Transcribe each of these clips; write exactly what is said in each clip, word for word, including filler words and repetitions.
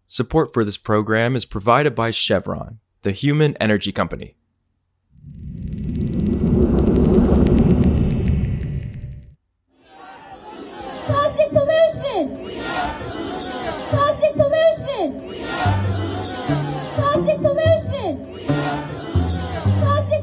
Support for this program is provided by Chevron, the human energy company. Plastic pollution! Plastic pollution! Plastic pollution! Plastic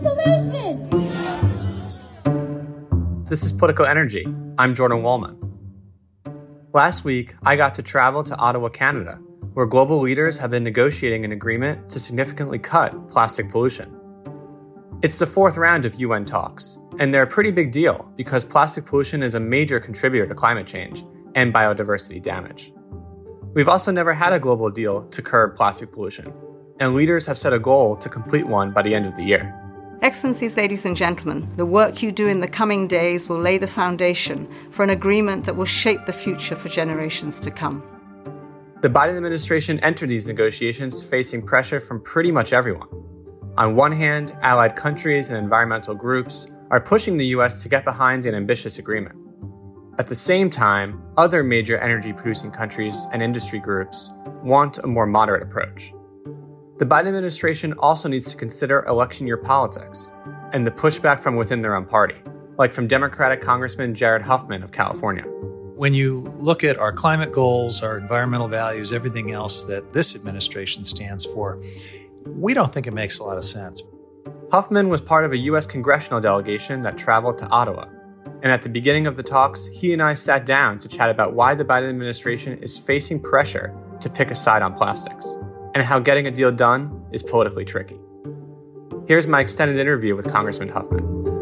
pollution! This is Politico Energy. I'm Jordan Wollman. Last week, I got to travel to Ottawa, Canada, where global leaders have been negotiating an agreement to significantly cut plastic pollution. It's the fourth round of U N talks, and they're a pretty big deal because plastic pollution is a major contributor to climate change and biodiversity damage. We've also never had a global deal to curb plastic pollution, and leaders have set a goal to complete one by the end of the year. Excellencies, ladies and gentlemen, the work you do in the coming days will lay the foundation for an agreement that will shape the future for generations to come. The Biden administration entered these negotiations facing pressure from pretty much everyone. On one hand, allied countries and environmental groups are pushing the U S to get behind an ambitious agreement. At the same time, other major energy-producing countries and industry groups want a more moderate approach. The Biden administration also needs to consider election year politics and the pushback from within their own party, like from Democratic Congressman Jared Huffman of California. When you look at our climate goals, our environmental values, everything else that this administration stands for, we don't think it makes a lot of sense. Huffman was part of a U S congressional delegation that traveled to Ottawa. And at the beginning of the talks, he and I sat down to chat about why the Biden administration is facing pressure to pick a side on plastics, and how getting a deal done is politically tricky. Here's my extended interview with Congressman Huffman.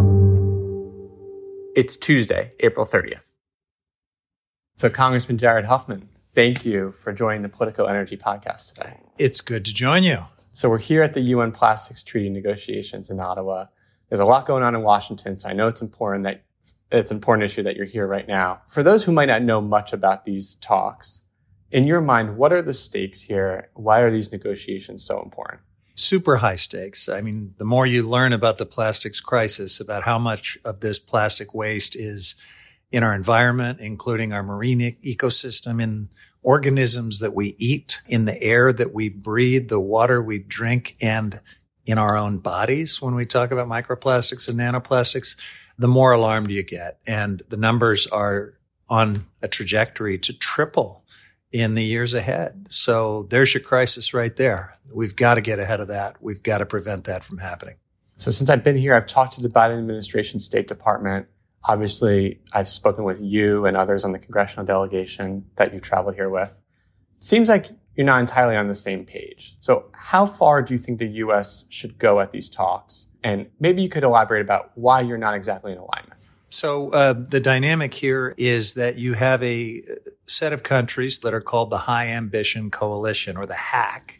It's Tuesday, April thirtieth. So Congressman Jared Huffman, thank you for joining the Politico Energy podcast today. It's good to join you. So we're here at the U N Plastics Treaty negotiations in Ottawa. There's a lot going on in Washington, so I know it's important that it's an important issue that you're here right now. For those who might not know much about these talks, in your mind, what are the stakes here? Why are these negotiations so important? Super high stakes. I mean, the more you learn about the plastics crisis, about how much of this plastic waste is in our environment, including our marine e- ecosystem, in organisms that we eat, in the air that we breathe, the water we drink, and in our own bodies when we talk about microplastics and nanoplastics, the more alarmed you get. And the numbers are on a trajectory to triple in the years ahead. So there's your crisis right there. We've got to get ahead of that. We've got to prevent that from happening. So since I've been here, I've talked to the Biden administration State Department. Obviously, I've spoken with you and others on the congressional delegation that you traveled here with. It seems like you're not entirely on the same page. So how far do you think the U S should go at these talks? And maybe you could elaborate about why you're not exactly in alignment. So uh, the dynamic here is that you have a set of countries that are called the High Ambition Coalition, or the HAC.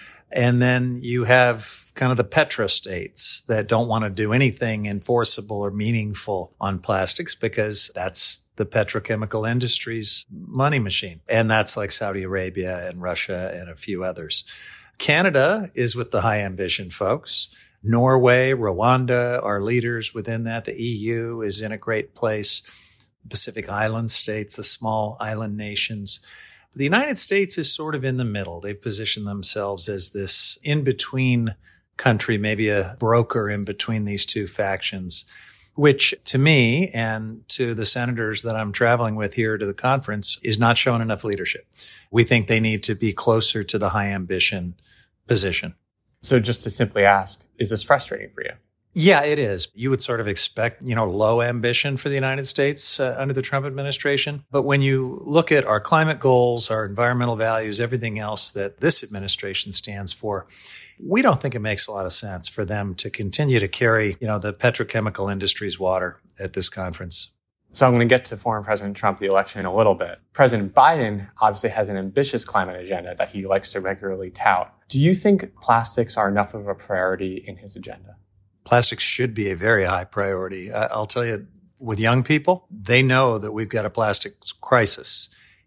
And then you have kind of the petrostates that don't want to do anything enforceable or meaningful on plastics because that's the petrochemical industry's money machine. And that's like Saudi Arabia and Russia and a few others. Canada is with the high ambition folks. Norway, Rwanda are leaders within that. The E U is in a great place. Pacific Island states, the small island nations. The United States is sort of in the middle. They've positioned themselves as this in-between country, maybe a broker in between these two factions, which to me and to the senators that I'm traveling with here to the conference is not showing enough leadership. We think they need to be closer to the high ambition position. So just to simply ask, is this frustrating for you? Yeah, it is. You would sort of expect, you know, low ambition for the United States uh, under the Trump administration. But when you look at our climate goals, our environmental values, everything else that this administration stands for, we don't think it makes a lot of sense for them to continue to carry, you know, the petrochemical industry's water at this conference. So I'm going to get to former President Trump, the election, in a little bit. President Biden obviously has an ambitious climate agenda that he likes to regularly tout. Do you think plastics are enough of a priority in his agenda? Plastics should be a very high priority. I'll tell you, with young people, they know that we've got a plastics crisis.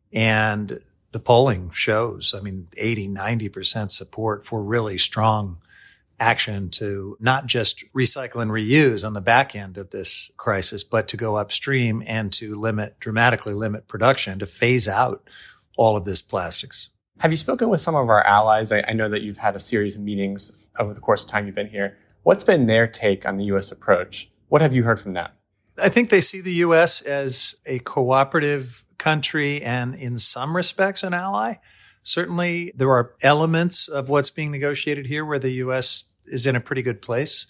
And the polling shows, I mean, eighty, ninety percent support for really strong action to not just recycle and reuse on the back end of this crisis, but to go upstream and to limit, dramatically limit production, to phase out all of this plastics. Have you spoken with some of our allies? I, I know that you've had a series of meetings over the course of time you've been here. What's been their take on the U S approach? What have you heard from them? I think they see the U S as a cooperative country and in some respects an ally. Certainly there are elements of what's being negotiated here where the U S is in a pretty good place.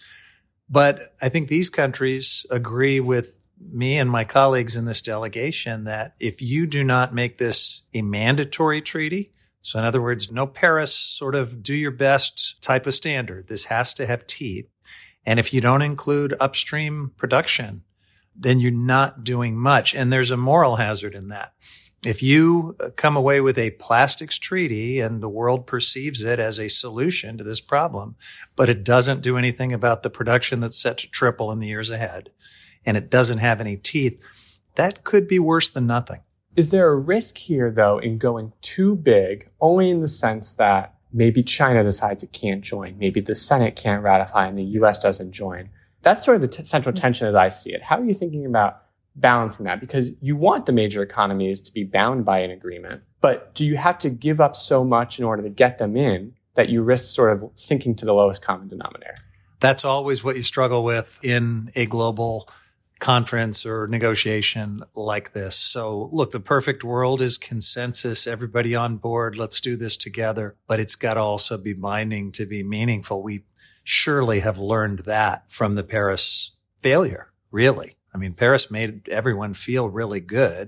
But I think these countries agree with me and my colleagues in this delegation that if you do not make this a mandatory treaty, so in other words, no Paris sort of do your best type of standard. This has to have teeth. And if you don't include upstream production, then you're not doing much. And there's a moral hazard in that. If you come away with a plastics treaty and the world perceives it as a solution to this problem, but it doesn't do anything about the production that's set to triple in the years ahead, and it doesn't have any teeth, that could be worse than nothing. Is there a risk here, though, in going too big, only in the sense that maybe China decides it can't join, maybe the Senate can't ratify and the U S doesn't join? That's sort of the t- central tension as I see it. How are you thinking about balancing that? Because you want the major economies to be bound by an agreement, but do you have to give up so much in order to get them in that you risk sort of sinking to the lowest common denominator? That's always what you struggle with in a global conference or negotiation like this. So look, the perfect world is consensus, everybody on board, let's do this together, but it's got to also be binding to be meaningful. We surely have learned that from the Paris failure, really. I mean, Paris made everyone feel really good,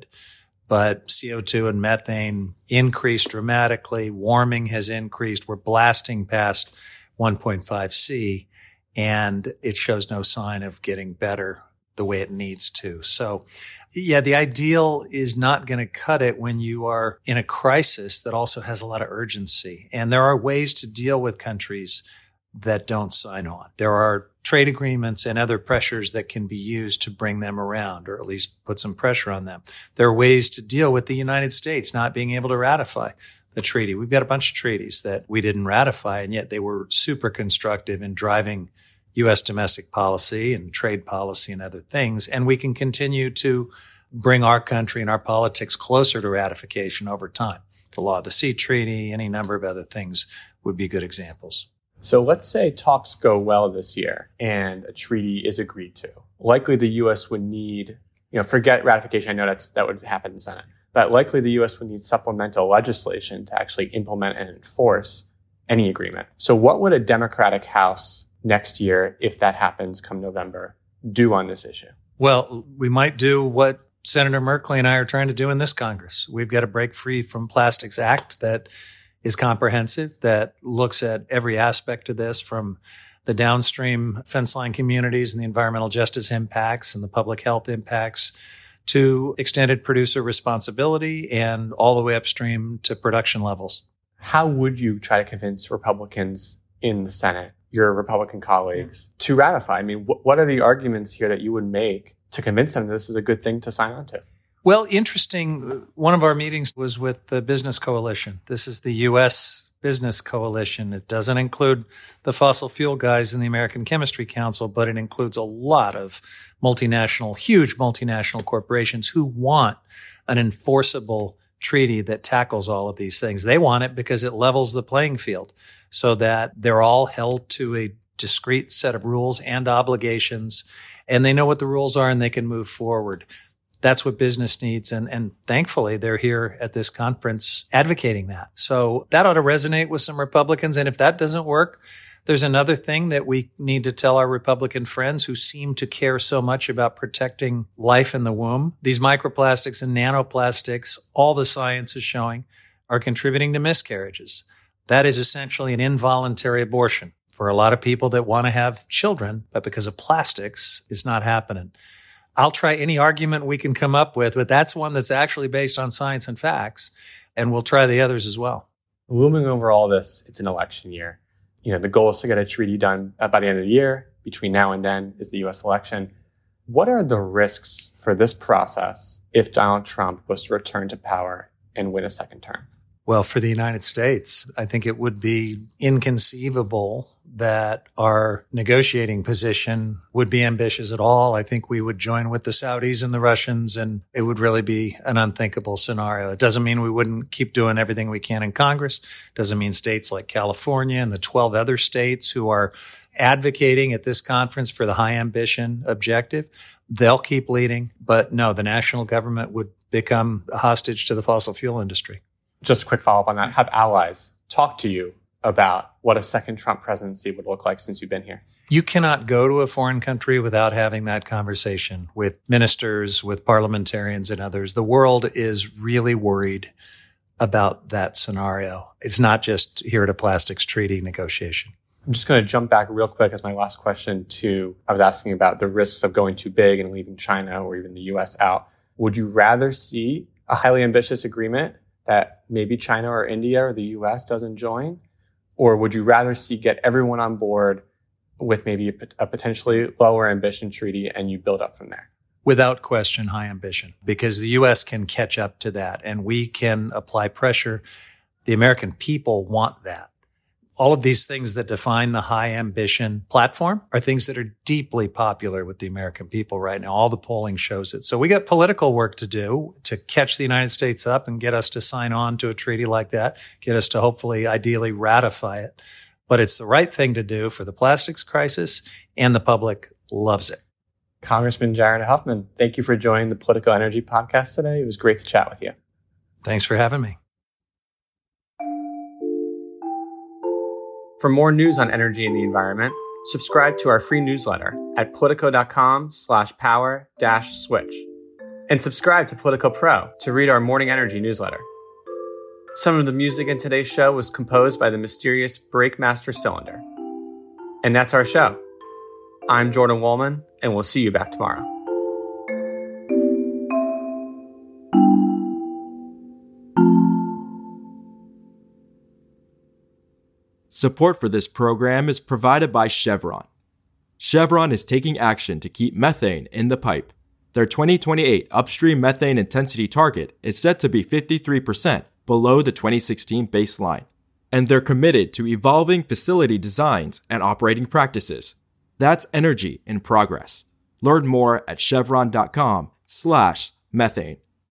but C O two and methane increased dramatically. Warming has increased. We're blasting past one point five C, and it shows no sign of getting better the way it needs to. So, yeah, the ideal is not going to cut it when you are in a crisis that also has a lot of urgency. And there are ways to deal with countries that don't sign on. There are trade agreements and other pressures that can be used to bring them around, or at least put some pressure on them. There are ways to deal with the United States not being able to ratify the treaty. We've got a bunch of treaties that we didn't ratify, and yet they were super constructive in driving U S domestic policy and trade policy and other things. And we can continue to bring our country and our politics closer to ratification over time. The Law of the Sea Treaty, any number of other things would be good examples. So let's say talks go well this year and a treaty is agreed to. Likely the U S would need, you know, forget ratification. I know that's, that would happen in the Senate, but likely the U S would need supplemental legislation to actually implement and enforce any agreement. So what would a Democratic House next year, if that happens come November, do on this issue? Well, we might do what Senator Merkley and I are trying to do in this Congress. We've got a Break Free from Plastics Act that is comprehensive, that looks at every aspect of this, from the downstream fence line communities and the environmental justice impacts and the public health impacts to extended producer responsibility and all the way upstream to production levels. How would you try to convince Republicans in the Senate, your Republican colleagues, to ratify? I mean, wh- what are the arguments here that you would make to convince them this is a good thing to sign on to? Well, interesting. One of our meetings was with the Business Coalition. This is the U S Business Coalition. It doesn't include the fossil fuel guys in the American Chemistry Council, but it includes a lot of multinational, huge multinational corporations who want an enforceable treaty that tackles all of these things. They want it because it levels the playing field so that they're all held to a discrete set of rules and obligations, and they know what the rules are and they can move forward. That's what business needs. And, and thankfully, they're here at this conference advocating that. So that ought to resonate with some Republicans. And if that doesn't work, there's another thing that we need to tell our Republican friends who seem to care so much about protecting life in the womb. These microplastics and nanoplastics, all the science is showing, are contributing to miscarriages. That is essentially an involuntary abortion for a lot of people that want to have children, but because of plastics, it's not happening. I'll try any argument we can come up with, but that's one that's actually based on science and facts, and we'll try the others as well. Looming over all this, it's an election year. You know, the goal is to get a treaty done by the end of the year. Between now and then is the U S election. What are the risks for this process if Donald Trump was to return to power and win a second term? Well, for the United States, I think it would be inconceivable that our negotiating position would be ambitious at all. I think we would join with the Saudis and the Russians, and it would really be an unthinkable scenario. It doesn't mean we wouldn't keep doing everything we can in Congress. It doesn't mean states like California and the twelve other states who are advocating at this conference for the high ambition objective, they'll keep leading. But no, the national government would become a hostage to the fossil fuel industry. Just a quick follow-up on that. Have allies talk to you about what a second Trump presidency would look like since you've been here? You cannot go to a foreign country without having that conversation with ministers, with parliamentarians and others. The world is really worried about that scenario. It's not just here at a plastics treaty negotiation. I'm just going to jump back real quick as my last question to, I was asking about the risks of going too big and leaving China or even the U S out. Would you rather see a highly ambitious agreement that maybe China or India or the U S doesn't join? Or would you rather see get everyone on board with maybe a, a potentially lower ambition treaty and you build up from there? Without question, high ambition, because the U S can catch up to that and we can apply pressure. The American people want that. All of these things that define the high ambition platform are things that are deeply popular with the American people right now. All the polling shows it. So we got political work to do to catch the United States up and get us to sign on to a treaty like that, get us to hopefully, ideally ratify it. But it's the right thing to do for the plastics crisis, and the public loves it. Congressman Jared Huffman, thank you for joining the Politico Energy podcast today. It was great to chat with you. Thanks for having me. For more news on energy and the environment, subscribe to our free newsletter at politico.com slash power dash switch. And subscribe to Politico Pro to read our morning energy newsletter. Some of the music in today's show was composed by the mysterious Breakmaster Cylinder. And that's our show. I'm Jordan Woolman, and we'll see you back tomorrow. Support for this program is provided by Chevron. Chevron is taking action to keep methane in the pipe. Their twenty twenty-eight upstream methane intensity target is set to be fifty-three percent below the twenty sixteen baseline. And they're committed to evolving facility designs and operating practices. That's energy in progress. Learn more at chevron.com slash methane.